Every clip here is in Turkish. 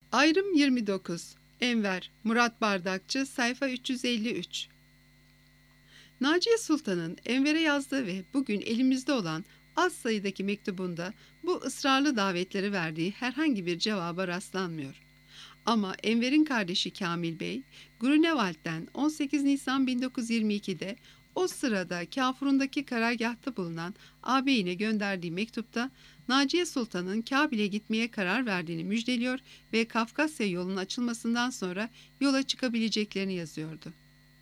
Ayrım 29. Enver Murat Bardakçı, sayfa 353. Naciye Sultan'ın Enver'e yazdığı ve bugün elimizde olan az sayıdaki mektubunda bu ısrarlı davetleri verdiği herhangi bir cevaba rastlanmıyor. Ama Enver'in kardeşi Kamil Bey, Grunewald'den 18 Nisan 1922'de o sırada Kafur'undaki karargâhta bulunan ağabeyine gönderdiği mektupta Naciye Sultan'ın Kabil'e gitmeye karar verdiğini müjdeliyor ve Kafkasya yolunun açılmasından sonra yola çıkabileceklerini yazıyordu.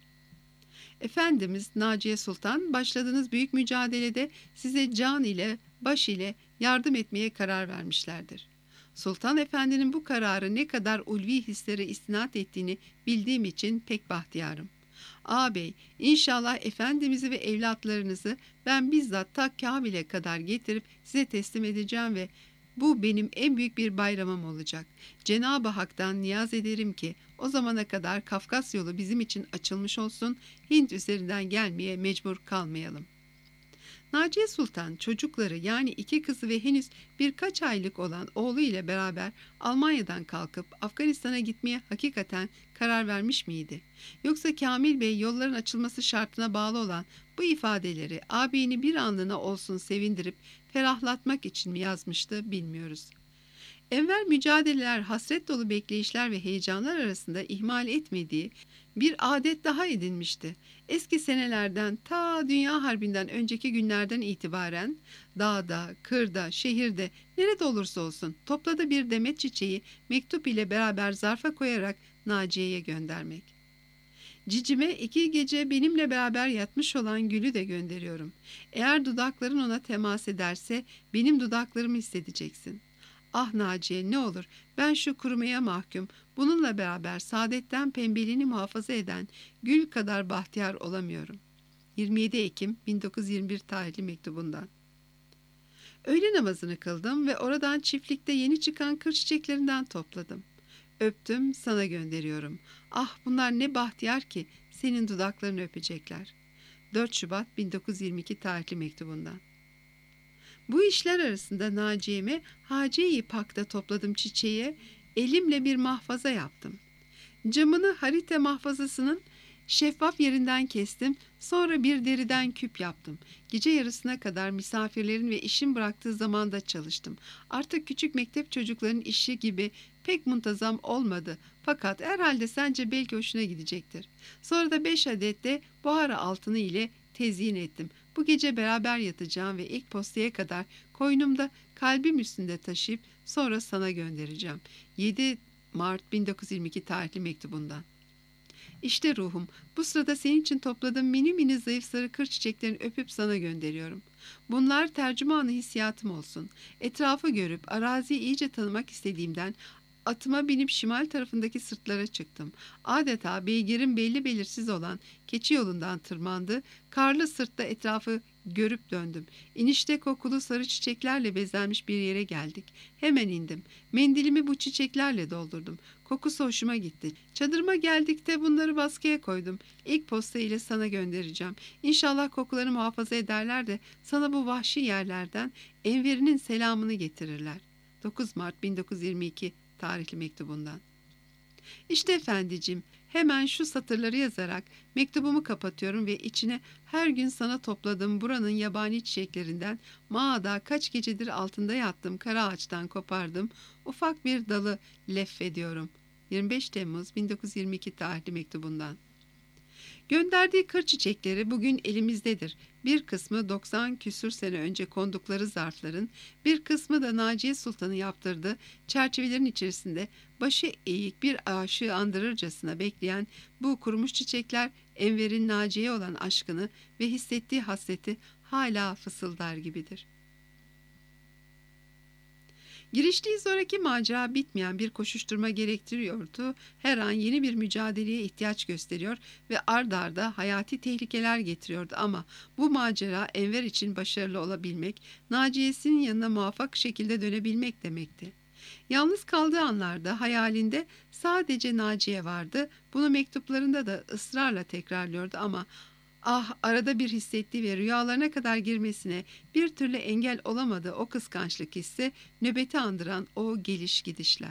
Efendimiz Naciye Sultan, başladığınız büyük mücadelede size can ile, baş ile yardım etmeye karar vermişlerdir. Sultan Efendi'nin bu kararı ne kadar ulvi hislere istinad ettiğini bildiğim için pek bahtiyarım. Ağabey, inşallah Efendimiz'i ve evlatlarınızı ben bizzat ta Kabil'e kadar getirip size teslim edeceğim ve bu benim en büyük bir bayramım olacak. Cenab-ı Hak'tan niyaz ederim ki o zamana kadar Kafkas yolu bizim için açılmış olsun, Hint üzerinden gelmeye mecbur kalmayalım. Naciye Sultan çocukları yani 2 kızı ve henüz birkaç aylık olan oğlu ile beraber Almanya'dan kalkıp Afganistan'a gitmeye hakikaten karar vermiş miydi? Yoksa Kamil Bey yolların açılması şartına bağlı olan bu ifadeleri ağabeyini bir anlığına olsun sevindirip ferahlatmak için mi yazmıştı bilmiyoruz. Enver mücadeleler, hasret dolu bekleyişler ve heyecanlar arasında ihmal etmediği bir adet daha edinmişti. Eski senelerden ta Dünya Harbi'nden önceki günlerden itibaren dağda, kırda, şehirde nerede olursa olsun topladığı bir demet çiçeği mektup ile beraber zarfa koyarak Naciye'ye göndermek. Cicime 2 gece benimle beraber yatmış olan gülü de gönderiyorum. Eğer dudakların ona temas ederse benim dudaklarımı hissedeceksin. Ah Naciye, ne olur ben şu kurumaya mahkum, bununla beraber saadetten pembeliğini muhafaza eden gül kadar bahtiyar olamıyorum. 27 Ekim 1921 tarihli mektubundan. Öğle namazını kıldım ve oradan çiftlikte yeni çıkan kır çiçeklerinden topladım. Öptüm, sana gönderiyorum. Ah bunlar ne bahtiyar ki senin dudaklarını öpecekler. 4 Şubat 1922 tarihli mektubundan. Bu işler arasında Naciye'me Haciye-i Pak'ta topladım çiçeğe, elimle bir mahfaza yaptım. Camını harita mahfazasının şeffaf yerinden kestim, sonra bir deriden küp yaptım. Gece yarısına kadar misafirlerin ve işin bıraktığı zamanda çalıştım. Artık küçük mektep çocuklarının işi gibi pek muntazam olmadı. Fakat herhalde sence belki hoşuna gidecektir. Sonra da 5 adet de buhara altını ile tezyin ettim. Bu gece beraber yatacağım ve ilk postaya kadar koynumda kalbim üstünde taşıyıp sonra sana göndereceğim. 7 Mart 1922 tarihli mektubundan. İşte ruhum, bu sırada senin için topladığım mini mini zayıf sarı kır çiçeklerini öpüp sana gönderiyorum. Bunlar tercümanı hissiyatım olsun. Etrafı görüp araziyi iyice tanımak istediğimden atıma binip şimal tarafındaki sırtlara çıktım. Adeta beygirin belli belirsiz olan keçi yolundan tırmandı. Karlı sırtta etrafı görüp döndüm. İnişte kokulu sarı çiçeklerle bezenmiş bir yere geldik. Hemen indim. Mendilimi bu çiçeklerle doldurdum. Kokusu hoşuma gitti. Çadırıma geldikte bunları baskıya koydum. İlk posta ile sana göndereceğim. İnşallah kokuları muhafaza ederler de sana bu vahşi yerlerden Enver'inin selamını getirirler. 9 Mart 1922 tarihli mektubundan. İşte efendicim, hemen şu satırları yazarak mektubumu kapatıyorum ve içine her gün sana topladığım buranın yabani çiçeklerinden mağada kaç gecedir altında yattığım kara ağaçtan kopardım ufak bir dalı leffediyorum. 25 Temmuz 1922 tarihli mektubundan. Gönderdiği kır çiçekleri bugün elimizdedir. Bir kısmı 90 küsür sene önce kondukları zarfların, bir kısmı da Naciye Sultan'ın yaptırdığı çerçevelerin içerisinde başı eğik bir aşığı andırırcasına bekleyen bu kurumuş çiçekler Enver'in Naciye'ye olan aşkını ve hissettiği hasreti hala fısıldar gibidir. Giriştiği zoraki macera bitmeyen bir koşuşturma gerektiriyordu. Her an yeni bir mücadeleye ihtiyaç gösteriyor ve ard arda hayati tehlikeler getiriyordu ama bu macera Enver için başarılı olabilmek, Naciye'sinin yanına muvaffak şekilde dönebilmek demekti. Yalnız kaldığı anlarda hayalinde sadece Naciye vardı. Bunu mektuplarında da ısrarla tekrarlıyordu ama arada bir hissettiği ve rüyalarına kadar girmesine bir türlü engel olamadığı o kıskançlık hissi, nöbeti andıran o geliş gidişler.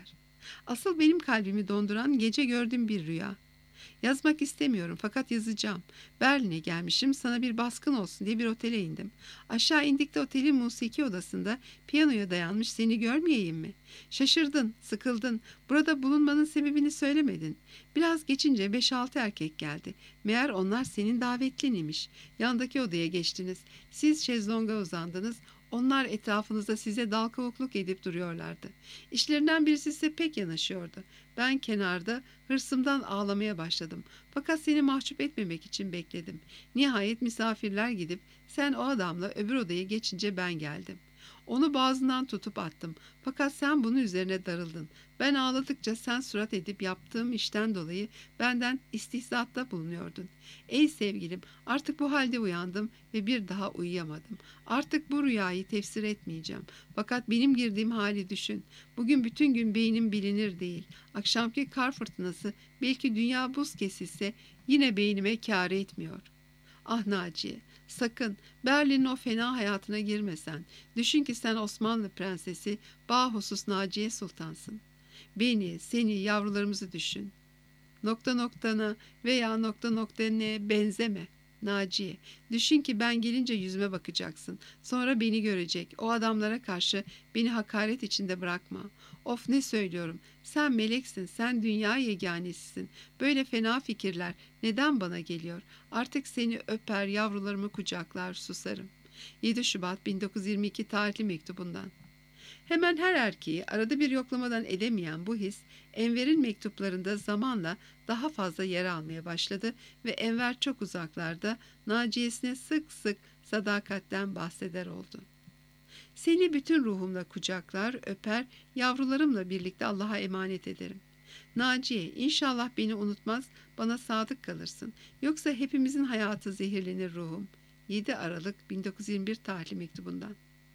Asıl benim kalbimi donduran gece gördüğüm bir rüya. Yazmak istemiyorum fakat yazacağım. Berlin'e gelmişim, sana bir baskın olsun diye bir otele indim. Aşağı indikte otelin musiki odasında piyanoya dayanmış, seni görmeyeyim mi? Şaşırdın, sıkıldın. Burada bulunmanın sebebini söylemedin. Biraz geçince 5-6 erkek geldi. Meğer onlar senin davetliniymiş. Yandaki odaya geçtiniz. Siz şezlonga uzandınız. Onlar etrafınızda size dal kavukluk edip duruyorlardı. İşlerinden birisi size pek yanaşıyordu. Ben kenarda hırsımdan ağlamaya başladım. Fakat seni mahcup etmemek için bekledim. Nihayet misafirler gidip sen o adamla öbür odaya geçince ben geldim. Onu boğazından tutup attım. Fakat sen bunun üzerine darıldın. Ben ağladıkça sen surat edip yaptığım işten dolayı benden istihzatta bulunuyordun. Ey sevgilim, artık bu halde uyandım ve bir daha uyuyamadım. Artık bu rüyayı tefsir etmeyeceğim. Fakat benim girdiğim hali düşün. Bugün bütün gün beynim bilinir değil. Akşamki kar fırtınası, belki dünya buz kesilse yine beynime kâr etmiyor. Ah Naciye, sakın Berlin'in o fena hayatına girmesen. Düşün ki sen Osmanlı prensesi, bahusus Naciye Sultansın. Beni, seni, yavrularımızı düşün. Nokta noktana veya nokta ne benzeme. Naciye, düşün ki ben gelince yüzüme bakacaksın. Sonra beni görecek. O adamlara karşı beni hakaret içinde bırakma. Of, ne söylüyorum. Sen meleksin, sen dünya yeganesisin. Böyle fena fikirler neden bana geliyor? Artık seni öper, yavrularımı kucaklar, susarım. 7 Şubat 1922 tarihli mektubundan. Hemen her erkeği arada bir yoklamadan edemeyen bu his, Enver'in mektuplarında zamanla daha fazla yer almaya başladı ve Enver çok uzaklarda Naciye'sine sık sık sadakatten bahseder oldu. Seni bütün ruhumla kucaklar, öper, yavrularımla birlikte Allah'a emanet ederim. Naciye, inşallah beni unutmaz, bana sadık kalırsın. Yoksa hepimizin hayatı zehirlenir ruhum. 7 Aralık 1921 tarihli mektubundan.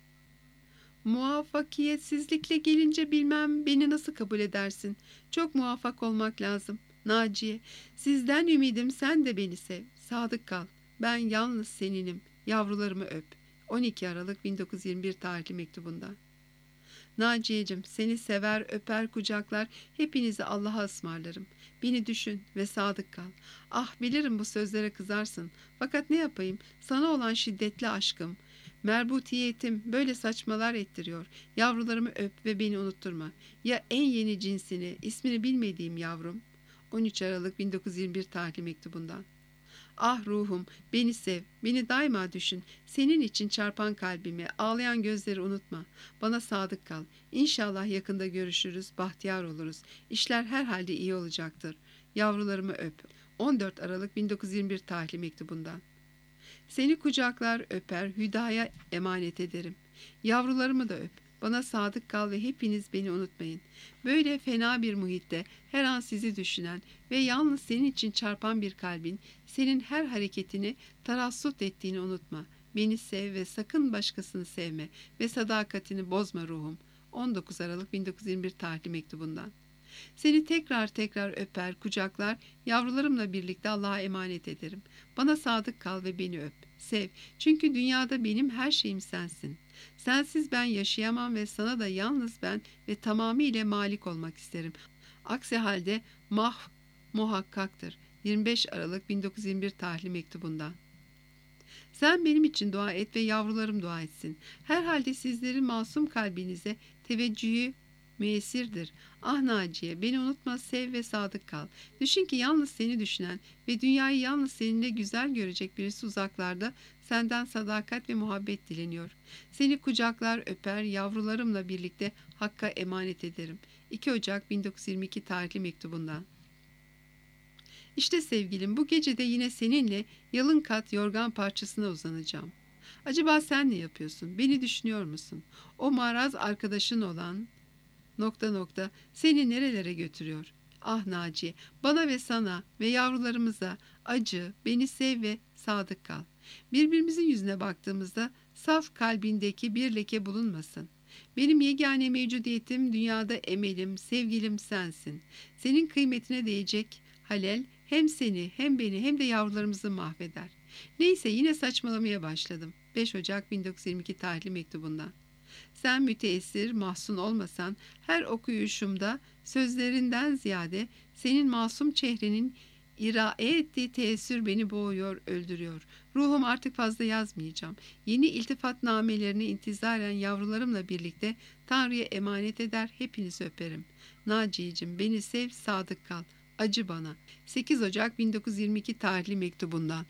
Muvaffakiyetsizlikle gelince bilmem beni nasıl kabul edersin. Çok muvaffak olmak lazım. Naciye, sizden ümidim sen de beni sev. Sadık kal. Ben yalnız seninim. Yavrularımı öp. 12 Aralık 1921 tarihli mektubundan. Naciyeciğim, seni sever, öper, kucaklar, hepinizi Allah'a ısmarlarım. Beni düşün ve sadık kal. Ah, bilirim bu sözlere kızarsın. Fakat ne yapayım? Sana olan şiddetli aşkım, merbutiyetim böyle saçmalar ettiriyor. Yavrularımı öp ve beni unutturma. Ya en yeni cinsini, ismini bilmediğim yavrum? 13 Aralık 1921 tarihli mektubundan. Ah ruhum, beni sev, beni daima düşün. Senin için çarpan kalbimi, ağlayan gözleri unutma. Bana sadık kal. İnşallah yakında görüşürüz, bahtiyar oluruz. İşler herhalde iyi olacaktır. Yavrularımı öp. 14 Aralık 1921 tarihli mektubundan. Seni kucaklar, öper, Hüda'ya emanet ederim. Yavrularımı da öp. Bana sadık kal ve hepiniz beni unutmayın. Böyle fena bir muhitte her an sizi düşünen ve yalnız senin için çarpan bir kalbin senin her hareketini tarassut ettiğini unutma. Beni sev ve sakın başkasını sevme ve sadakatini bozma ruhum. 19 Aralık 1921 tarihli mektubundan. Seni tekrar tekrar öper, kucaklar, yavrularımla birlikte Allah'a emanet ederim. Bana sadık kal ve beni öp, sev. Çünkü dünyada benim her şeyim sensin. Sensiz ben yaşayamam ve sana da yalnız ben ve tamamıyla malik olmak isterim. Aksi halde muhakkaktır. 25 Aralık 1921 tarihli mektubundan. Sen benim için dua et ve yavrularım dua etsin. Herhalde sizlerin masum kalbinize teveccühü müessirdir. Ah Naciye, beni unutma, sev ve sadık kal. Düşün ki yalnız seni düşünen ve dünyayı yalnız seninle güzel görecek birisi uzaklarda senden sadakat ve muhabbet dileniyor. Seni kucaklar, öper, yavrularımla birlikte Hakk'a emanet ederim. 2 Ocak 1922 tarihli mektubundan. İşte sevgilim, bu gece de yine seninle yalın kat yorgan parçasına uzanacağım. Acaba sen ne yapıyorsun? Beni düşünüyor musun? O maraz arkadaşın olan seni nerelere götürüyor? Ah Naciye, bana ve sana ve yavrularımıza acı, beni sev ve sadık kal. Birbirimizin yüzüne baktığımızda saf kalbindeki bir leke bulunmasın. Benim yegane mevcudiyetim, dünyada emelim, sevgilim sensin. Senin kıymetine değecek halel hem seni hem beni hem de yavrularımızı mahveder. Neyse, yine saçmalamaya başladım. 5 Ocak 1922 tarihli mektubundan. Sen müteessir, mahzun olmasan her okuyuşumda Sözlerinden ziyade senin masum çehrenin irae ettiği teessür beni boğuyor, öldürüyor. Ruhum artık fazla yazmayacağım. Yeni iltifatnamelerini intizaren yavrularımla birlikte Tanrı'ya emanet eder, hepinizi öperim. Naciye'cim, beni sev, sadık kal. Acı bana. 8 Ocak 1922 tarihli mektubundan.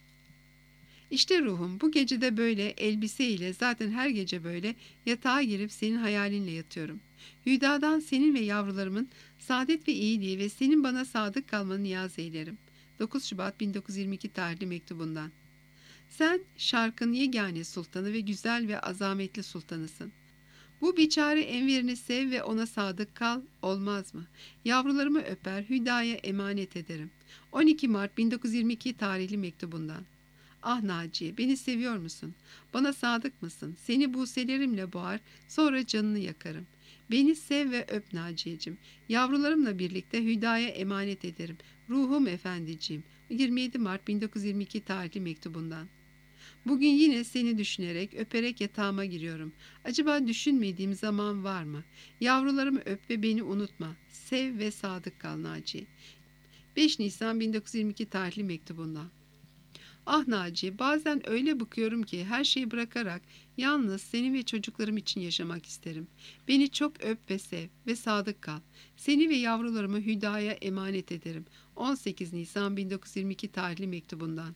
İşte ruhum, bu gece de böyle elbiseyle, zaten her gece böyle yatağa girip senin hayalinle yatıyorum. Hüda'dan senin ve yavrularımın saadet ve iyiliği ve senin bana sadık kalmanı niyaz eylerim. 9 Şubat 1922 tarihli mektubundan. Sen şarkın yegane sultanı ve güzel ve azametli sultanısın. Bu biçare Enver'ini sev ve ona sadık kal, olmaz mı? Yavrularımı öper, Hüda'ya emanet ederim. 12 Mart 1922 tarihli mektubundan. Ah Naciye, beni seviyor musun? Bana sadık mısın? Seni buselerimle boğar, sonra canını yakarım. Beni sev ve öp Naciye'cim. Yavrularımla birlikte Hüda'ya emanet ederim. Ruhum efendiciğim. 27 Mart 1922 tarihli mektubundan. Bugün yine seni düşünerek, öperek yatağıma giriyorum. Acaba düşünmediğim zaman var mı? Yavrularımı öp ve beni unutma. Sev ve sadık kal Naciye. 5 Nisan 1922 tarihli mektubundan. Ah Naciye, bazen öyle bıkıyorum ki her şeyi bırakarak yalnız seni ve çocuklarım için yaşamak isterim. Beni çok öp ve sev ve sadık kal. Seni ve yavrularımı Hüda'ya emanet ederim. 18 Nisan 1922 tarihli mektubundan.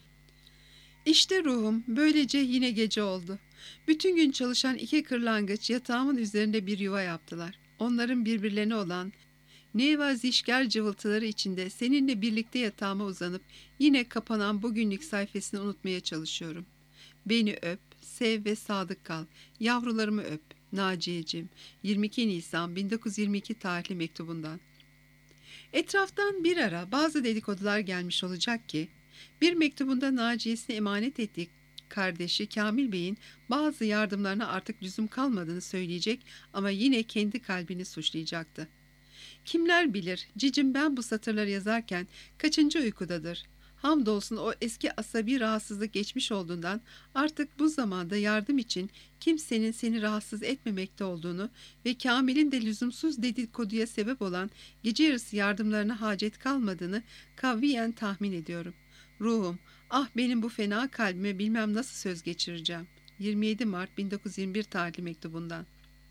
İşte ruhum, böylece yine gece oldu. Bütün gün çalışan iki kırlangıç yatağımın üzerinde bir yuva yaptılar. Onların birbirlerine olan nevazişger cıvıltıları içinde seninle birlikte yatağıma uzanıp yine kapanan bugünlük sayfasını unutmaya çalışıyorum. Beni öp, sev ve sadık kal. Yavrularımı öp. Naciye'cim. 22 Nisan 1922 tarihli mektubundan. Etraftan bir ara bazı dedikodular gelmiş olacak ki, bir mektubunda Naciye'sine emanet ettiği kardeşi Kamil Bey'in bazı yardımlarına artık lüzum kalmadığını söyleyecek ama yine kendi kalbini suçlayacaktı. Kimler bilir, cicim ben bu satırları yazarken kaçıncı uykudadır? Hamdolsun o eski asabi rahatsızlık geçmiş olduğundan artık bu zamanda yardım için kimsenin seni rahatsız etmemekte olduğunu ve Kamil'in de lüzumsuz dedikoduya sebep olan gece yarısı yardımlarına hacet kalmadığını kavviyen tahmin ediyorum. Ruhum, ah benim bu fena kalbime bilmem nasıl söz geçireceğim. 27 Mart 1921 tarihli mektubundan.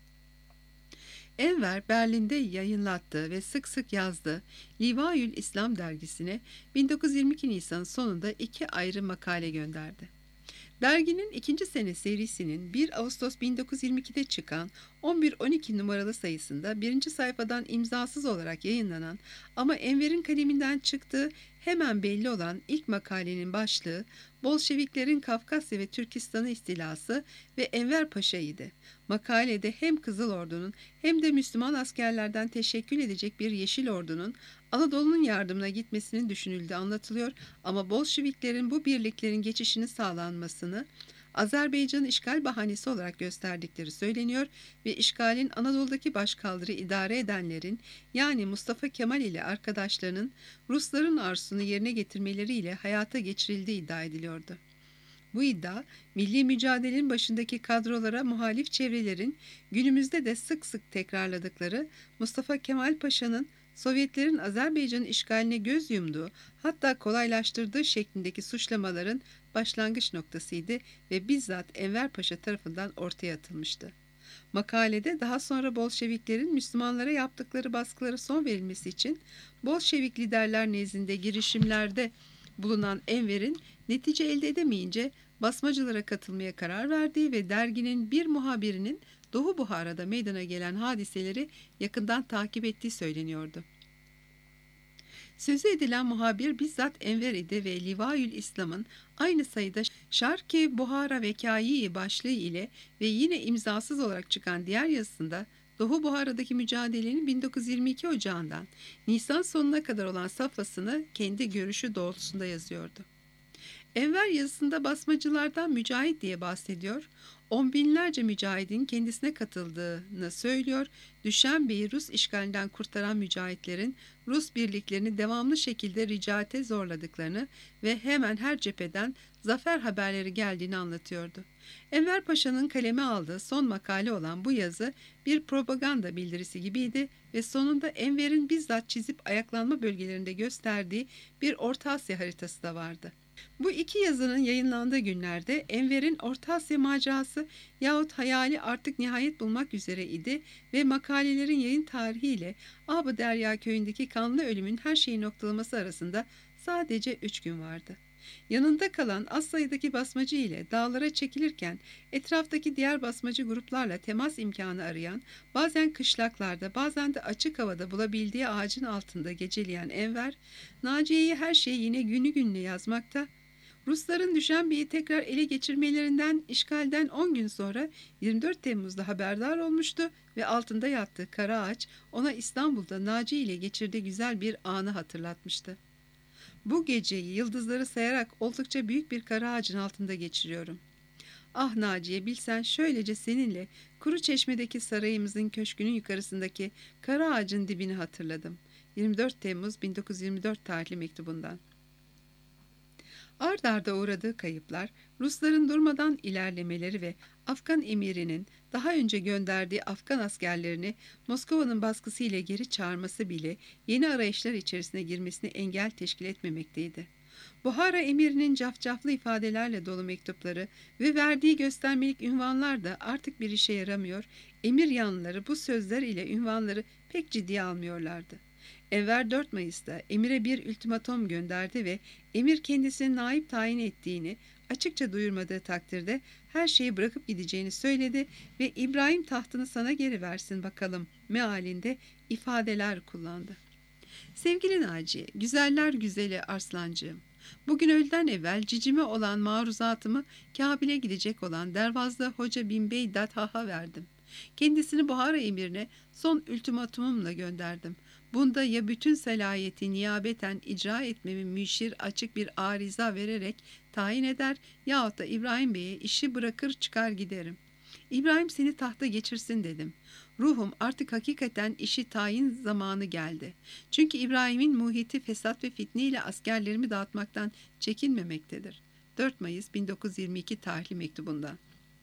Enver Berlin'de yayınlattığı ve sık sık yazdığı Livaül İslam dergisine 1922 Nisan sonunda 2 ayrı makale gönderdi. Derginin 2. sene serisinin 1 Ağustos 1922'de çıkan 11-12 numaralı sayısında 1. sayfadan imzasız olarak yayınlanan ama Enver'in kaleminden çıktığı hemen belli olan ilk makalenin başlığı Bolşeviklerin Kafkasya ve Türkistan'ı istilası ve Enver Paşa'ydı. Makalede hem Kızıl Ordu'nun hem de Müslüman askerlerden teşekkül edecek bir Yeşil Ordu'nun Anadolu'nun yardımına gitmesinin düşünüldüğü anlatılıyor ama Bolşeviklerin bu birliklerin geçişini sağlanmasını Azerbaycan'ın işgal bahanesi olarak gösterdikleri söyleniyor ve işgalin Anadolu'daki başkaldırı idare edenlerin yani Mustafa Kemal ile arkadaşlarının Rusların arzusunu yerine getirmeleriyle hayata geçirildiği iddia ediliyordu. Bu iddia, milli mücadelenin başındaki kadrolara muhalif çevrelerin günümüzde de sık sık tekrarladıkları Mustafa Kemal Paşa'nın Sovyetlerin Azerbaycan'ın işgaline göz yumduğu, hatta kolaylaştırdığı şeklindeki suçlamaların başlangıç noktasıydı ve bizzat Enver Paşa tarafından ortaya atılmıştı. Makalede daha sonra Bolşeviklerin Müslümanlara yaptıkları baskılara son verilmesi için Bolşevik liderler nezdinde girişimlerde bulunan Enver'in netice elde edemeyince basmacılara katılmaya karar verdiği ve derginin bir muhabirinin Doğu Buhara'da meydana gelen hadiseleri yakından takip ettiği söyleniyordu. Sözü edilen muhabir bizzat Enver idi ve Livaül İslam'ın aynı sayıda Şark-ı Buhara Vekâi başlığı ile ve yine imzasız olarak çıkan diğer yazısında Doğu Buhara'daki mücadelenin 1922 Ocağı'ndan Nisan sonuna kadar olan safhasını kendi görüşü doğrultusunda yazıyordu. Enver yazısında basmacılardan mücahit diye bahsediyor, On binlerce mücahidin kendisine katıldığını söylüyor, Düşenbe'yi Rus işgalinden kurtaran mücahitlerin Rus birliklerini devamlı şekilde ricate zorladıklarını ve hemen her cepheden zafer haberleri geldiğini anlatıyordu. Enver Paşa'nın kaleme aldığı son makale olan bu yazı bir propaganda bildirisi gibiydi ve sonunda Enver'in bizzat çizip ayaklanma bölgelerinde gösterdiği bir Orta Asya haritası da vardı. Bu iki yazının yayınlandığı günlerde Enver'in Orta Asya macerası yahut hayali artık nihayet bulmak üzere idi ve makalelerin yayın tarihiyle Abı Derya köyündeki kanlı ölümün her şeyi noktalaması arasında sadece 3 gün vardı. Yanında kalan az sayıdaki basmacı ile dağlara çekilirken etraftaki diğer basmacı gruplarla temas imkanı arayan, bazen kışlaklarda bazen de açık havada bulabildiği ağacın altında geceleyen Enver, Naciye'yi her şeyi yine günü gününe yazmakta, Rusların Düşenbe'yi tekrar ele geçirmelerinden, işgalden 10 gün sonra 24 Temmuz'da haberdar olmuştu ve altında yattığı kara ağaç ona İstanbul'da Naciye ile geçirdiği güzel bir anı hatırlatmıştı. Bu geceyi yıldızları sayarak oldukça büyük bir kara ağacın altında geçiriyorum. Ah Naciye, bilsen şöylece seninle Kuruçeşme'deki sarayımızın köşkünün yukarısındaki kara ağacın dibini hatırladım. 24 Temmuz 1924 tarihli mektubundan. Ard arda uğradığı kayıplar, Rusların durmadan ilerlemeleri ve Afgan emirinin daha önce gönderdiği Afgan askerlerini Moskova'nın baskısıyla geri çağırması bile yeni arayışlar içerisine girmesine engel teşkil etmemekteydi. Buhara emirinin cafcaflı ifadelerle dolu mektupları ve verdiği göstermelik ünvanlar da artık bir işe yaramıyor, emir yanlıları bu sözler ile ünvanları pek ciddiye almıyorlardı. Enver 4 Mayıs'ta emire bir ultimatom gönderdi ve emir kendisini naip tayin ettiğini açıkça duyurmadığı takdirde her şeyi bırakıp gideceğini söyledi ve İbrahim tahtını sana geri versin bakalım mealinde ifadeler kullandı. Sevgili Naciye, güzeller güzeli Arslancığım, bugün öğleden evvel cicime olan maruzatımı Kabil'e gidecek olan Dervazlı Hoca Bin Beydat Ha'a verdim. Kendisini Buhara emirine son ultimatumumla gönderdim. Bunda ya bütün selayeti niyabeten icra etmemi müşir açık bir ariza vererek tayin eder yahut da İbrahim Bey'e işi bırakır çıkar giderim. İbrahim seni tahta geçirsin dedim. Ruhum artık hakikaten işi tayin zamanı geldi. Çünkü İbrahim'in muhiti fesat ve fitne ile askerlerimi dağıtmaktan çekinmemektedir. 4 Mayıs 1922 tarihli mektubundan.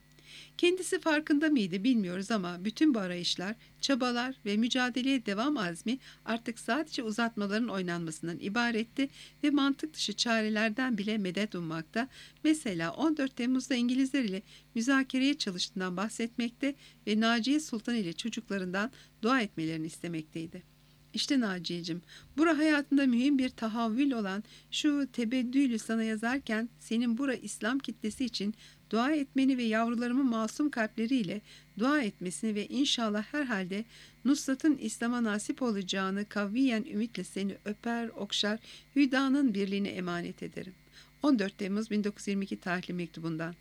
Kendisi farkında mıydı bilmiyoruz ama bütün bu arayışlar, çabalar ve mücadeleye devam azmi artık sadece uzatmaların oynanmasından ibaretti ve mantık dışı çarelerden bile medet ummakta, mesela 14 Temmuz'da İngilizler ile müzakereye çalıştığından bahsetmekte ve Naciye Sultan ile çocuklarından dua etmelerini istemekteydi. İşte Naciye'cim, bura hayatında mühim bir tahavvül olan şu tebeddüylü sana yazarken senin bura İslam kitlesi için dua etmeni ve yavrularımın masum kalpleriyle dua etmesini ve inşallah herhalde Nusrat'ın İslam'a nasip olacağını kavviyen ümitle seni öper, okşar, Hüda'nın birliğine emanet ederim. 14 Temmuz 1922 tarihli mektubundan.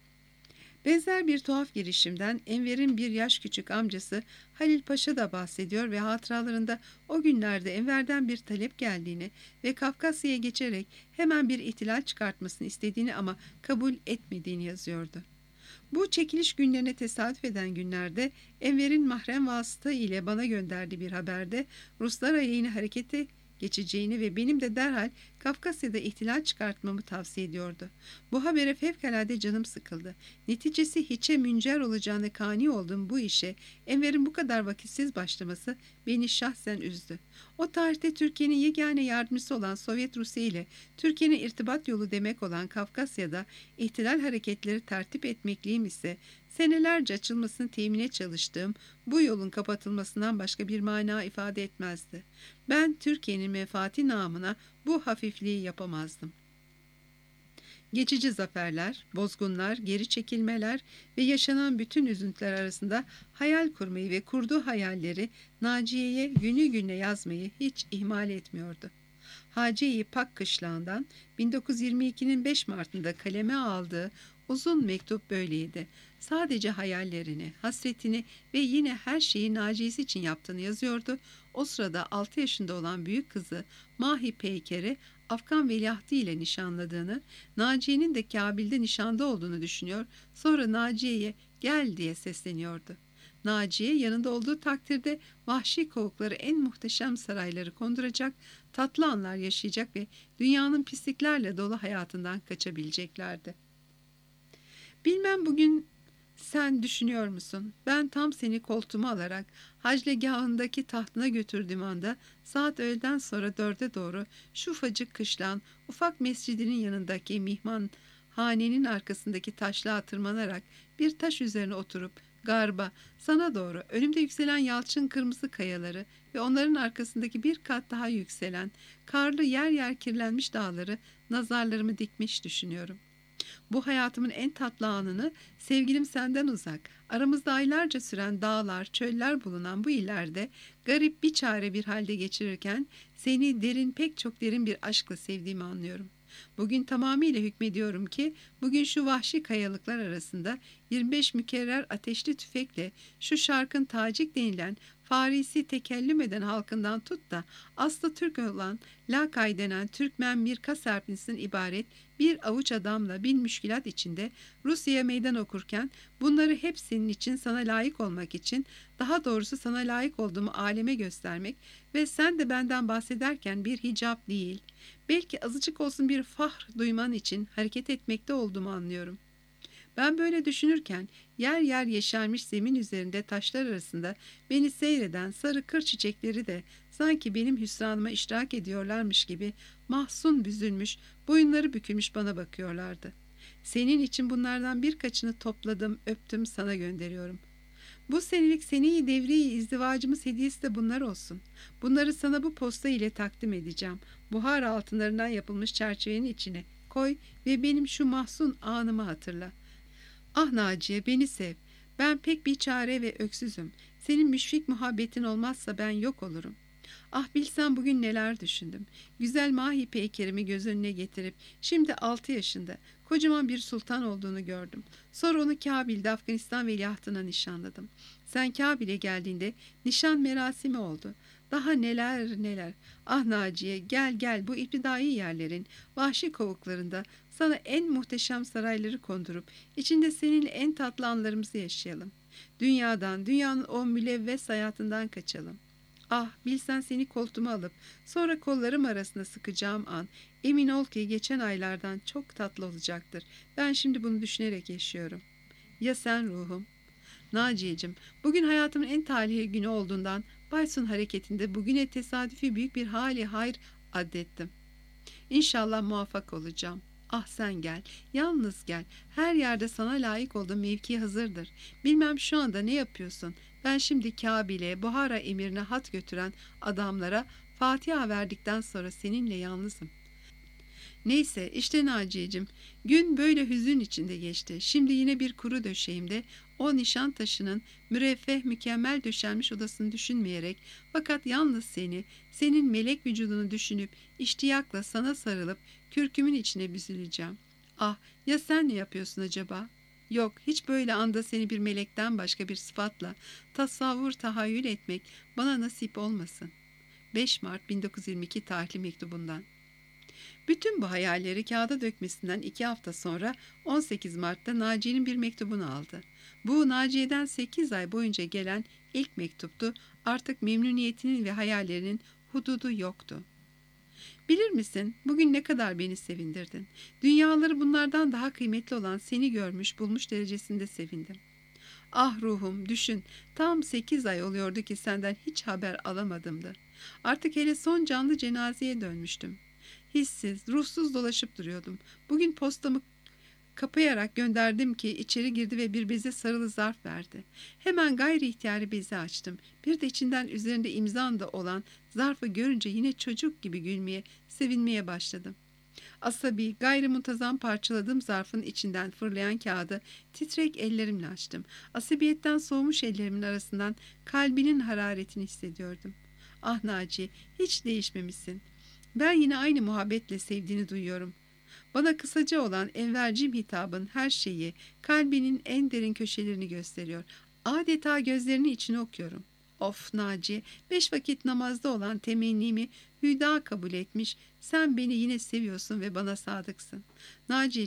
Benzer bir tuhaf girişimden Enver'in bir yaş küçük amcası Halil Paşa da bahsediyor ve hatıralarında o günlerde Enver'den bir talep geldiğini ve Kafkasya'ya geçerek hemen bir ihtilal çıkartmasını istediğini ama kabul etmediğini yazıyordu. Bu çekiliş günlerine tesadüf eden günlerde Enver'in mahrem vasıta ile bana gönderdiği bir haberde Ruslar aleyhine harekete geçeceğini ve benim de derhal Kafkasya'da ihtilal çıkartmamı tavsiye ediyordu. Bu habere fevkalade canım sıkıldı. Neticesi hiçe müncer olacağını kani olduğum bu işe Enver'in bu kadar vakitsiz başlaması beni şahsen üzdü. O tarihte Türkiye'nin yegane yardımcısı olan Sovyet Rusya ile Türkiye'nin irtibat yolu demek olan Kafkasya'da ihtilal hareketleri tertip etmekliyim ise senelerce açılmasını temine çalıştığım bu yolun kapatılmasından başka bir mana ifade etmezdi. Ben Türkiye'nin menfaati namına bu hafifliği yapamazdım. Geçici zaferler, bozgunlar, geri çekilmeler ve yaşanan bütün üzüntüler arasında hayal kurmayı ve kurduğu hayalleri Naciye'ye günü gününe yazmayı hiç ihmal etmiyordu. Haciye-i Pak Kışlağı'ndan 1922'nin 5 Mart'ında kaleme aldığı uzun mektup böyleydi. Sadece hayallerini, hasretini ve yine her şeyi Naciye'si için yaptığını yazıyordu. O sırada 6 yaşında olan büyük kızı Mahi Peyker'i Afgan veliahtı ile nişanladığını, Naciye'nin de Kabil'de nişanda olduğunu düşünüyor. Sonra Naciye'ye gel diye sesleniyordu. Naciye yanında olduğu takdirde vahşi kovukları en muhteşem sarayları konduracak, tatlı anlar yaşayacak ve dünyanın pisliklerle dolu hayatından kaçabileceklerdi. Bilmem bugün sen düşünüyor musun? Ben tam seni koltuğuma alarak haclegahındaki tahtına götürdüğüm anda saat öğleden sonra 4'e doğru şu ufacık kışlan ufak mescidinin yanındaki mihman hanenin arkasındaki taşlığa tırmanarak bir taş üzerine oturup garba sana doğru önümde yükselen yalçın kırmızı kayaları ve onların arkasındaki bir kat daha yükselen karlı yer yer kirlenmiş dağları nazarlarımı dikmiş düşünüyorum. Bu hayatımın en tatlı anını sevgilim senden uzak, aramızda aylarca süren dağlar, çöller bulunan bu illerde garip bir çare bir halde geçirirken seni derin pek çok derin bir aşkla sevdiğimi anlıyorum. Bugün tamamıyla hükmediyorum ki bugün şu vahşi kayalıklar arasında 25 mükerrer ateşli tüfekle şu şarkın Tacik denilen Farisi tekellüm eden halkından tut da aslı Türk olan Lakay denen Türkmen Mirka serpintisinden ibaret bir avuç adamla bin müşkilat içinde Rusya'ya meydan okurken bunları hep senin için sana layık olmak için daha doğrusu sana layık olduğumu aleme göstermek ve sen de benden bahsederken bir hicap değil belki azıcık olsun bir fahr duyman için hareket etmekte olduğumu anlıyorum. Ben böyle düşünürken yer yer yeşermiş zemin üzerinde taşlar arasında beni seyreden sarı kır çiçekleri de sanki benim hüsranıma iştirak ediyorlarmış gibi mahzun büzülmüş, boyunları bükülmüş bana bakıyorlardı. Senin için bunlardan birkaçını topladım, öptüm, sana gönderiyorum. Bu senelik seneyi devriye izdivacımız hediyesi de bunlar olsun. Bunları sana bu posta ile takdim edeceğim. Buhar altınlarından yapılmış çerçevenin içine koy ve benim şu mahzun anımı hatırla. Ah Naciye, beni sev. Ben pek biçare ve öksüzüm. Senin müşfik muhabbetin olmazsa ben yok olurum. Ah bilsen bugün neler düşündüm. Güzel Mahi Peykerimi göz önüne getirip şimdi 6 yaşında kocaman bir sultan olduğunu gördüm. Sonra onu Kabil'de Afganistan veliahtına nişanladım. Sen Kabil'e geldiğinde nişan merasimi oldu. Daha neler neler. Ah Naciye, gel gel bu iptidai yerlerin vahşi kovuklarında sana en muhteşem sarayları kondurup içinde seninle en tatlı anlarımızı yaşayalım. Dünyanın o mülevves hayatından kaçalım. Ah bilsen seni koltuğuma alıp sonra kollarım arasında sıkacağım an emin ol ki geçen aylardan çok tatlı olacaktır. Ben şimdi bunu düşünerek yaşıyorum. Ya sen ruhum? Naciye'cim, bugün hayatımın en talihli günü olduğundan Baysun hareketinde bugüne tesadüfi büyük bir hali hayır addettim. İnşallah muvaffak olacağım. Ah sen gel, yalnız gel. Her yerde sana layık olduğum mevki hazırdır. Bilmem şu anda ne yapıyorsun. Ben şimdi Kabil'e, Buhara emirine hat götüren adamlara Fatiha verdikten sonra seninle yalnızım. Neyse işte Naciye'cim, gün böyle hüzün içinde geçti. Şimdi yine bir kuru döşeğimde o nişan taşının müreffeh mükemmel döşenmiş odasını düşünmeyerek fakat yalnız senin melek vücudunu düşünüp iştiyakla sana sarılıp kürkümün içine büzüleceğim. Ah ya sen ne yapıyorsun acaba? Yok hiç böyle anda seni bir melekten başka bir sıfatla tasavvur tahayyül etmek bana nasip olmasın. 5 Mart 1922 tarihli mektubundan. Bütün bu hayalleri kağıda dökmesinden 2 hafta sonra 18 Mart'ta Naciye'nin bir mektubunu aldı. Bu Naciye'den 8 ay boyunca gelen ilk mektuptu. Artık memnuniyetinin ve hayallerinin hududu yoktu. Bilir misin, bugün ne kadar beni sevindirdin. Dünyaları bunlardan daha kıymetli olan seni görmüş, bulmuş derecesinde sevindim. Ah ruhum, düşün, tam 8 ay oluyordu ki senden hiç haber alamadımdı. Artık hele son canlı cenazeye dönmüştüm. Hissiz, ruhsuz dolaşıp duruyordum. Bugün postamı kapayarak gönderdim ki içeri girdi ve bir beze sarılı zarf verdi. Hemen gayri ihtiyari bezi açtım. Bir de içinden üzerinde imzam da olan zarfı görünce yine çocuk gibi gülmeye, sevinmeye başladım. Asabi, gayrimuntazam parçaladığım zarfın içinden fırlayan kağıdı titrek ellerimle açtım. Asabiyetten soğumuş ellerimin arasından kalbinin hararetini hissediyordum. Ah Naciye, hiç değişmemişsin. Ben yine aynı muhabbetle sevdiğini duyuyorum. Bana kısaca olan envercim hitabın her şeyi, kalbinin en derin köşelerini gösteriyor. Adeta gözlerinin içine okuyorum. Of Naciye, 5 vakit namazda olan temennimi hüda kabul etmiş, sen beni yine seviyorsun ve bana sadıksın. Naciye'cim,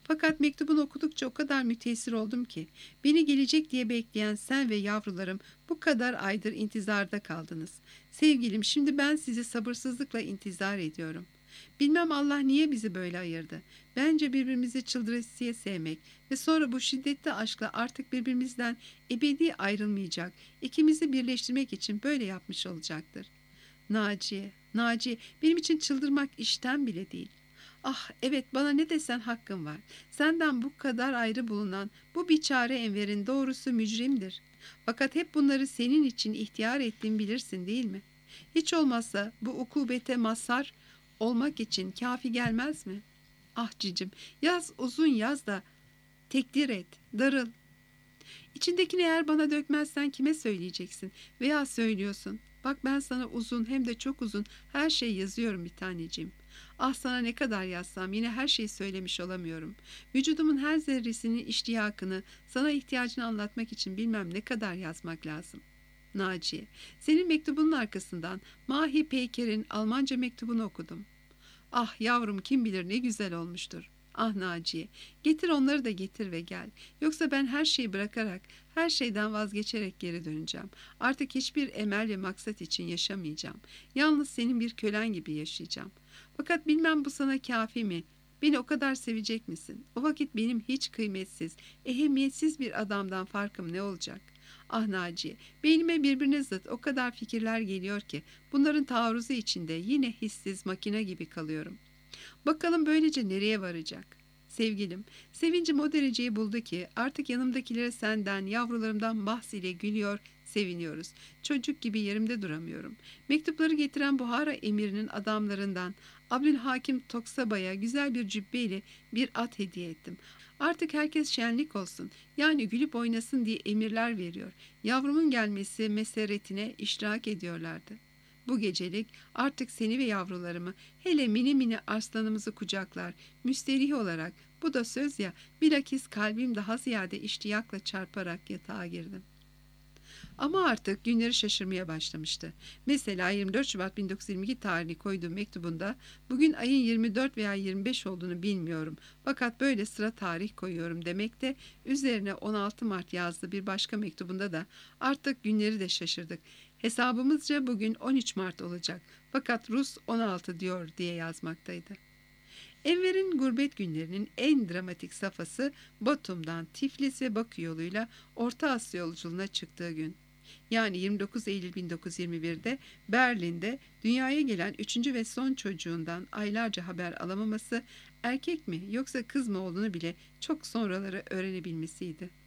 Fakat mektubunu okudukça o kadar müteessir oldum ki beni gelecek diye bekleyen sen ve yavrularım bu kadar aydır intizarda kaldınız. Sevgilim, şimdi ben sizi sabırsızlıkla intizar ediyorum. Bilmem Allah niye bizi böyle ayırdı. Bence birbirimizi çıldırasıya sevmek ve sonra bu şiddetli aşkla artık birbirimizden ebedi ayrılmayacak, ikimizi birleştirmek için böyle yapmış olacaktır. Naciye, Naciye, benim için çıldırmak işten bile değil. Ah evet, bana ne desen hakkın var. Senden bu kadar ayrı bulunan bu biçare Enver'in doğrusu mücrimdir. Fakat hep bunları senin için ihtiyar ettiğimi bilirsin değil mi? Hiç olmazsa bu ukubete mazhar olmak için kafi gelmez mi? Ah cicim, yaz uzun yaz da tekdir et, darıl. İçindekini eğer bana dökmezsen kime söyleyeceksin veya söylüyorsun? Bak ben sana uzun hem de çok uzun her şey yazıyorum bir taneciğim. Ah sana ne kadar yazsam yine her şeyi söylemiş olamıyorum. Vücudumun her zerresinin iştiyakını, sana ihtiyacını anlatmak için bilmem ne kadar yazmak lazım. Naciye, senin mektubunun arkasından Mahi Peyker'in Almanca mektubunu okudum. Ah yavrum, kim bilir ne güzel olmuştur. Ah Naciye, getir onları da getir ve gel. Yoksa ben her şeyi bırakarak, her şeyden vazgeçerek geri döneceğim. Artık hiçbir emel ve maksat için yaşamayacağım. Yalnız senin bir kölen gibi yaşayacağım. Fakat bilmem bu sana kafi mi? Beni o kadar sevecek misin? O vakit benim hiç kıymetsiz, ehemmiyetsiz bir adamdan farkım ne olacak? Ah Naciye, beynime birbirine zıt o kadar fikirler geliyor ki bunların taarruzu içinde yine hissiz makine gibi kalıyorum. Bakalım böylece nereye varacak? Sevgilim, sevincim o dereceyi buldu ki artık yanımdakilere senden, yavrularımdan bahsiyle gülüyor, seviniyoruz. Çocuk gibi yerimde duramıyorum. Mektupları getiren Buhara emirinin adamlarından Abdülhakim Toksaba'ya güzel bir cübbeyle bir at hediye ettim. Artık herkes şenlik olsun, yani gülüp oynasın diye emirler veriyor. Yavrumun gelmesi meseretine iştirak ediyorlardı. Bu gecelik artık seni ve yavrularımı, hele mini mini arslanımızı kucaklar, müsterih olarak, bu da söz ya, bilakis kalbim daha ziyade iştiyakla çarparak yatağa girdim. Ama artık günleri şaşırmaya başlamıştı. Mesela 24 Şubat 1922 tarihini koyduğu mektubunda bugün ayın 24 veya 25 olduğunu bilmiyorum. Fakat böyle sıra tarih koyuyorum demekte, üzerine 16 Mart yazdığı bir başka mektubunda da artık günleri de şaşırdık. Hesabımızca bugün 13 Mart olacak. Fakat Rus 16 diyor diye yazmaktaydı. Enver'in gurbet günlerinin en dramatik safhası Batum'dan Tiflis ve Bakü yoluyla Orta Asya yolculuğuna çıktığı gün. Yani 29 Eylül 1921'de Berlin'de dünyaya gelen üçüncü ve son çocuğundan aylarca haber alamaması, erkek mi yoksa kız mı olduğunu bile çok sonraları öğrenebilmesiydi.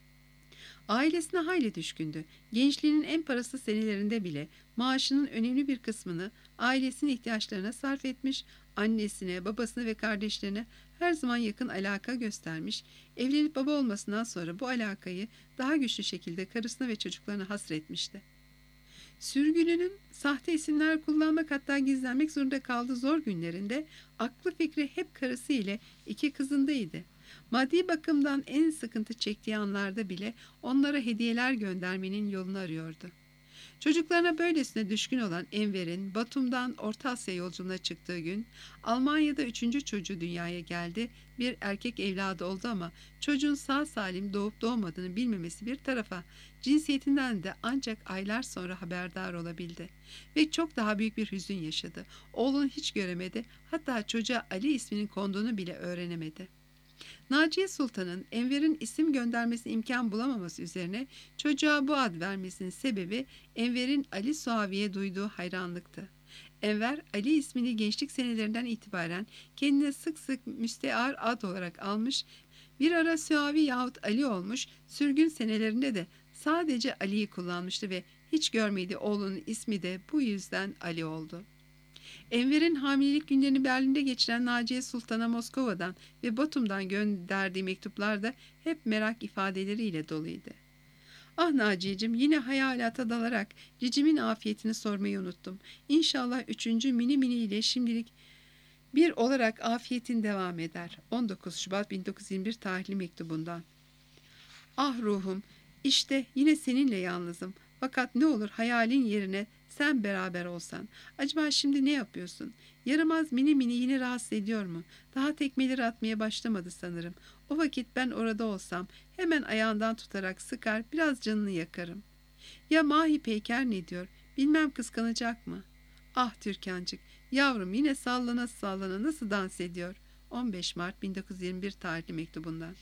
Ailesine hayli düşkündü. Gençliğinin en parasız senelerinde bile maaşının önemli bir kısmını ailesinin ihtiyaçlarına sarf etmiş, annesine, babasına ve kardeşlerine her zaman yakın alaka göstermiş, evlenip baba olmasından sonra bu alakayı daha güçlü şekilde karısına ve çocuklarına hasretmişti. Sürgününün sahte isimler kullanmak, hatta gizlenmek zorunda kaldığı zor günlerinde aklı fikri hep karısı ile iki kızındaydı. Maddi bakımdan en sıkıntı çektiği anlarda bile onlara hediyeler göndermenin yolunu arıyordu. Çocuklarına böylesine düşkün olan Enver'in Batum'dan Orta Asya yolculuğuna çıktığı gün Almanya'da üçüncü çocuğu dünyaya geldi. Bir erkek evladı oldu ama çocuğun sağ salim doğup doğmadığını bilmemesi bir tarafa, cinsiyetinden de ancak aylar sonra haberdar olabildi. Ve çok daha büyük bir hüzün yaşadı. Oğlunu hiç göremedi, hatta çocuğa Ali isminin konduğunu bile öğrenemedi. Naciye Sultan'ın Enver'in isim göndermesine imkan bulamaması üzerine çocuğa bu ad vermesinin sebebi Enver'in Ali Suavi'ye duyduğu hayranlıktı. Enver, Ali ismini gençlik senelerinden itibaren kendine sık sık müstear ad olarak almış, bir ara Suavi yahut Ali olmuş, sürgün senelerinde de sadece Ali'yi kullanmıştı ve hiç görmediği oğlunun ismi de bu yüzden Ali oldu. Enver'in hamilelik günlerini Berlin'de geçiren Naciye Sultan'a Moskova'dan ve Batum'dan gönderdiği mektuplar da hep merak ifadeleriyle doluydu. Ah Naciye'cim, yine hayalata dalarak cicimin afiyetini sormayı unuttum. İnşallah üçüncü mini mini ile şimdilik bir olarak afiyetin devam eder. 19 Şubat 1921 tarihli mektubundan. Ah ruhum, işte yine seninle yalnızım. Fakat ne olur hayalin yerine Sen beraber olsan. Acaba şimdi ne yapıyorsun? Yaramaz mini mini yine rahatsız ediyor mu? Daha tekmeleri atmaya başlamadı sanırım. O vakit ben orada olsam hemen ayağından tutarak sıkar biraz canını yakarım. Ya Mahi Peyker ne diyor? Bilmem kıskanacak mı? Ah Türkancık, yavrum yine sallana sallana nasıl dans ediyor? 15 Mart 1921 tarihli mektubundan.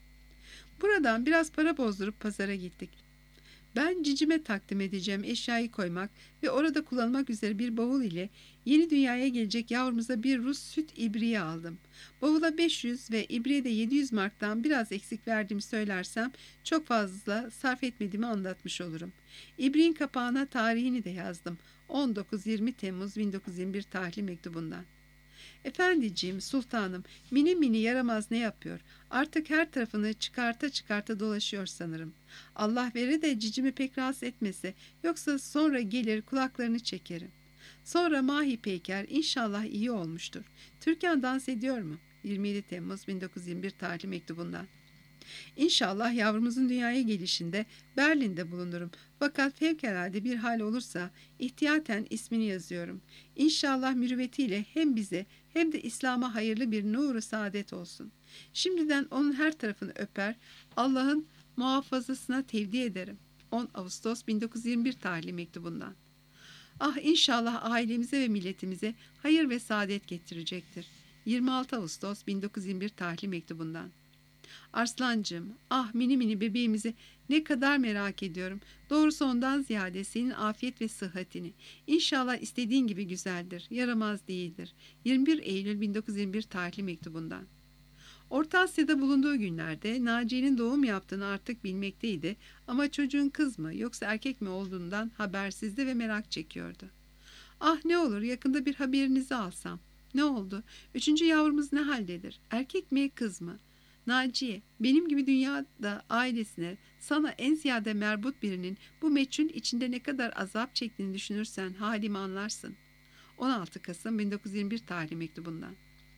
Buradan biraz para bozdurup pazara gittik. Ben cicime takdim edeceğim eşyayı koymak ve orada kullanmak üzere bir bavul ile yeni dünyaya gelecek yavrumuza bir Rus süt ibriği aldım. Bavula 500 ve ibriğe de 700 marktan biraz eksik verdiğimi söylersem çok fazla sarf etmediğimi anlatmış olurum. İbriğin kapağına tarihini de yazdım. 19-20 Temmuz 1921 tarihli mektubundan. Efendiciğim, sultanım, mini mini yaramaz ne yapıyor? Artık her tarafını çıkarta çıkarta dolaşıyor sanırım. Allah verir de cicimi pek rahatsız etmese, yoksa sonra gelir kulaklarını çekerim. Sonra Mahi Peyker inşallah iyi olmuştur. Türkan dans ediyor mu? 27 Temmuz 1921 tarihli mektubundan. İnşallah yavrumuzun dünyaya gelişinde Berlin'de bulunurum. Fakat fevkalade bir hal olursa ihtiyaten ismini yazıyorum. İnşallah mürüvvetiyle hem bize hem de İslam'a hayırlı bir nuru saadet olsun. Şimdiden onun her tarafını öper, Allah'ın muhafazasına tevdi ederim. 10 Ağustos 1921 tarihli mektubundan. Ah inşallah ailemize ve milletimize hayır ve saadet getirecektir. 26 Ağustos 1921 tarihli mektubundan. Arslancığım, ah mini mini bebeğimizi ne kadar merak ediyorum. Doğrusu ondan ziyade senin afiyet ve sıhhatini. İnşallah istediğin gibi güzeldir, yaramaz değildir. 21 Eylül 1921 tarihli mektubundan. Orta Asya'da bulunduğu günlerde Naciye'nin doğum yaptığını artık bilmekteydi ama çocuğun kız mı yoksa erkek mi olduğundan habersizdi ve merak çekiyordu. Ah ne olur yakında bir haberinizi alsam. Ne oldu? Üçüncü yavrumuz ne haldedir? Erkek mi kız mı? Naciye, benim gibi dünyada ailesine, sana en ziyade merbut birinin bu meçhul içinde ne kadar azap çektiğini düşünürsen halimi anlarsın. 16 Kasım 1921 tarihli mektubundan.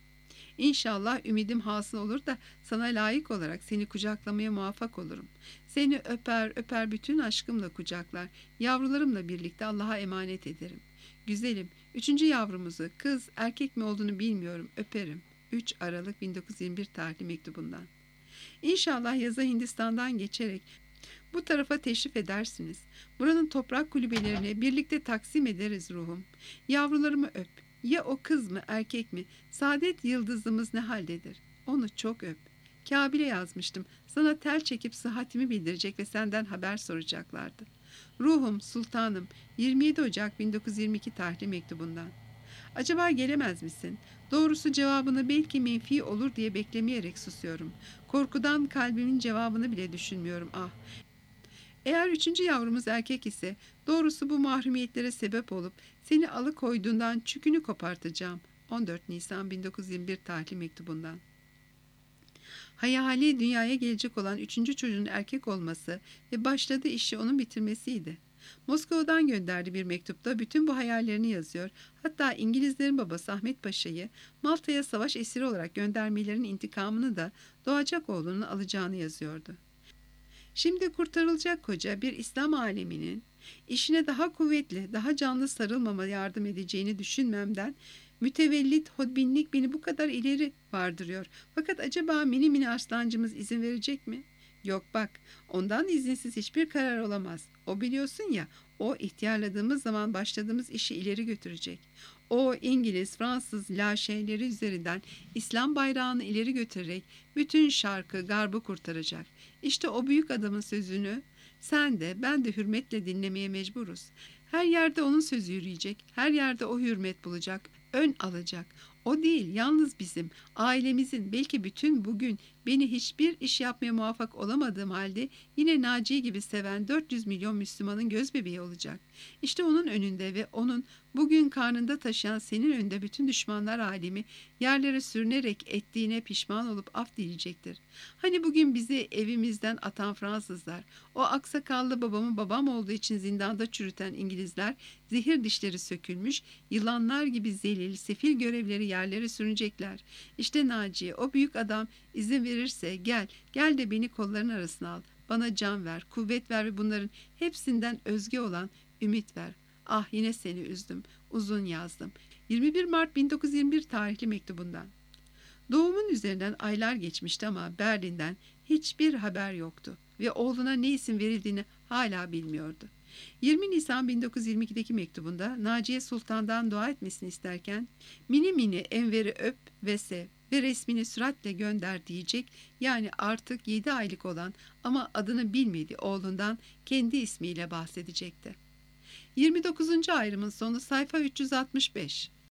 İnşallah ümidim hasıl olur da sana layık olarak seni kucaklamaya muvaffak olurum. Seni öper öper bütün aşkımla kucaklar, yavrularımla birlikte Allah'a emanet ederim. Güzelim, üçüncü yavrumuzu kız erkek mi olduğunu bilmiyorum, öperim. 3 Aralık 1921 tarihli mektubundan. İnşallah yaza Hindistan'dan geçerek bu tarafa teşrif edersiniz. Buranın toprak kulübelerini birlikte taksim ederiz ruhum. Yavrularımı öp. Ya o kız mı erkek mi? Saadet yıldızımız ne haldedir? Onu çok öp. Kabil'e yazmıştım. Sana tel çekip sıhhatimi bildirecek ve senden haber soracaklardı. Ruhum, sultanım, 27 Ocak 1922 tarihli mektubundan. Acaba gelemez misin? Doğrusu cevabını belki menfi olur diye beklemeyerek susuyorum. Korkudan kalbimin cevabını bile düşünmüyorum ah. Eğer üçüncü yavrumuz erkek ise doğrusu bu mahrumiyetlere sebep olup seni alıkoyduğundan çükünü kopartacağım. 14 Nisan 1921 tarihli mektubundan. Hayali dünyaya gelecek olan üçüncü çocuğun erkek olması ve başladığı işi onun bitirmesiydi. Moskova'dan gönderdiği bir mektupta bütün bu hayallerini yazıyor. Hatta İngilizlerin babası Ahmet Paşa'yı Malta'ya savaş esiri olarak göndermelerinin intikamını da doğacak oğlunun alacağını yazıyordu. Şimdi kurtarılacak koca bir İslam aleminin işine daha kuvvetli, daha canlı sarılmama yardım edeceğini düşünmemden mütevellit hodbinlik beni bu kadar ileri vardırıyor. Fakat acaba mini mini aslancımız izin verecek mi? Yok bak, ondan izinsiz hiçbir karar olamaz. O biliyorsun ya, o ihtiyarladığımız zaman başladığımız işi ileri götürecek. O İngiliz, Fransız laşeyleri üzerinden İslam bayrağını ileri götürerek bütün şarkı, garbı kurtaracak. İşte o büyük adamın sözünü sen de ben de hürmetle dinlemeye mecburuz. Her yerde onun sözü yürüyecek, her yerde o hürmet bulacak, ön alacak. O değil, yalnız bizim, ailemizin, belki bütün bugün beni hiçbir iş yapmaya muvaffak olamadığım halde yine Naciye gibi seven 400 milyon Müslümanın gözbebeği olacak. İşte onun önünde ve onun bugün karnında taşıyan senin önünde bütün düşmanlar alemi yerlere sürünerek ettiğine pişman olup af dileyecektir. Hani bugün bizi evimizden atan Fransızlar, o aksakallı babamın babam olduğu için zindanda çürüten İngilizler, zehir dişleri sökülmüş, yılanlar gibi zelil, sefil görevleri yerlere sürünecekler. İşte Naciye, o büyük adam izin verirse gel de beni kolların arasına al. Bana can ver, kuvvet ver ve bunların hepsinden özge olan ümit ver. Ah, yine seni üzdüm. Uzun yazdım. 21 Mart 1921 tarihli mektubundan. Doğumun üzerinden aylar geçmişti ama Berlin'den hiçbir haber yoktu ve oğluna ne isim verildiğini hala bilmiyordu. 20 Nisan 1922'deki mektubunda Naciye Sultan'dan dua etmesini isterken mini mini Enver'i öp ve sev ve resmini süratle gönder diyecek, yani artık 7 aylık olan ama adını bilmediği oğlundan kendi ismiyle bahsedecekti. 29. ayrımın sonu sayfa 365.